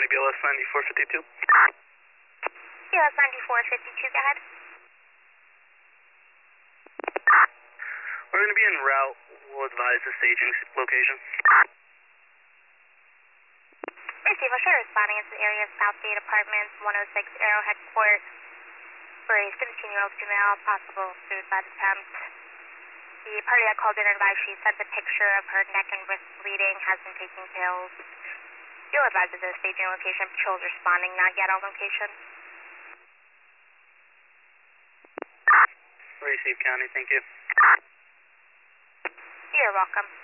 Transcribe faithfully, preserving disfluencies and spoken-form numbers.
B L S ninety-four fifty-two. B L S ninety-four fifty-two, go ahead. We're going to be en route. We'll advise the staging location. Receive, I'll share responding into the area of Southgate Apartments, one oh six Arrowhead Court, for a seventeen-year-old female, possible suicide attempt. The party that called in advised she sent a picture of her neck and wrist bleeding, has been taking pills. You'll advise of the staging location. Patrol's responding, not yet on location. Receive, County, thank you. You're welcome.